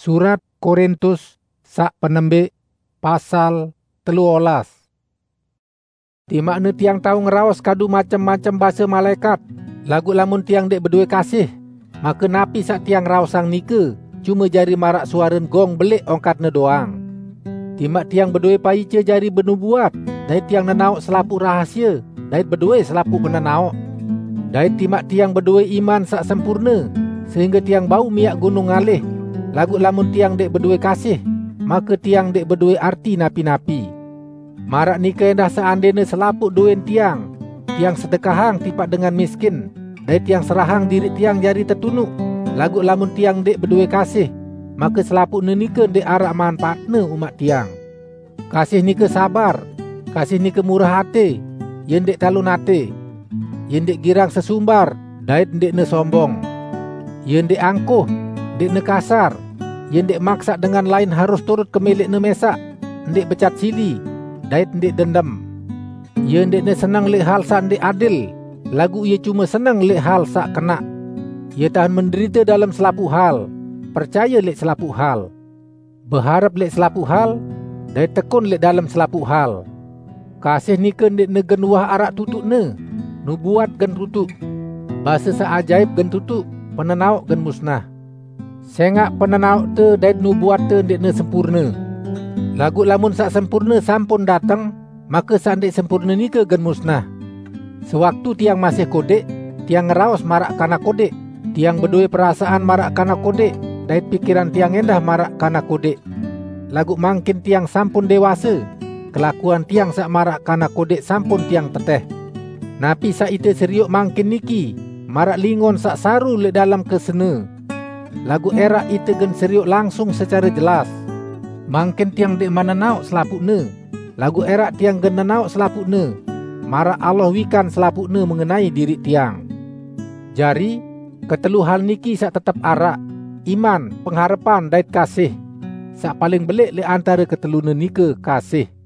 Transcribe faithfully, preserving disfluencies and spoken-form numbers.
Surat Korintus sak penembik pasal teluolas. Di makna tiang tahu ngeraos kadu macam-macam bahasa malaikat, lagu lamun tiang dek berdua kasih, maka napi sak tiang raosang nika cuma jari marak suaren gong belik ongkatna doang. Timak tiang berdua paice jari benubuat, dai tiang nenauk selapuk rahasia, dai berdua selapuk menenauk. Dai timak tiang berdua iman sak sempurna, sehingga tiang bau miak gunung ngalih. Lagu lamun tiang dek berdua kasih, maka tiang dek berdua arti napi-napi. Marak nika endah seandainya selapuk doen tiang, tiang sedekahang tipak dengan miskin, dai tiang serahang diri tiang jari tertunuk. Lagu lamun tiang dek berdua kasih, maka selapuk nika dek arak manfaatna umat tiang. Kasih nika sabar, kasih nika murah hati, yen dek talun hati, yen dek girang sesumbar, dai dek ne sombong, yen dek angkuh, dek ne kasar, yen dek maksa dengan lain harus turut ke milik ne mesak, dek becat sili, dait dek dendam. Yen dek ne senang lek hal sak dek adil, lagu ia cuma senang lek hal sak kena. Ia tahan menderita dalam selapuk hal, percaya lek selapuk hal, berharap lek selapuk hal, dait tekun lek dalam selapuk hal. Kasih nika dek ne gen wah arak tutuk ne, nubuat gen tutuk, bahasa sak ajaib gen tutuk, penenauk gen musnah. Sengak penenauk te dait nubuat te dek ne sempurna. Lagu lamun sak sempurna sampun datang, maka sak dek sempurna nika gen musnah. Sewaktu tiang masih kodek, tiang ngeraos marak kana kodek, tiang berdua perasaan marak kana kodek, dait pikiran tiang endah marak kana kodek. Lagu mangkin tiang sampun dewasa, kelakuan tiang sak marak kana kodek sampun tiang teteh. Napi sak ite seriuk mangkin niki, marak lingon sak saru le dalam kesene. Lagu erak ite gen seriuk langsung secara jelas. Mangkin tiang dek mananauk selapuk ne, lagu erak tiang gen nenauk selapuk ne, marak Allah wikan selapuk ne mengenai diri tiang. Jari, ketelu hal niki sak tetap arak, iman, pengharapan dait kasih. Sak paling belik le antara ketelu ne nika kasih.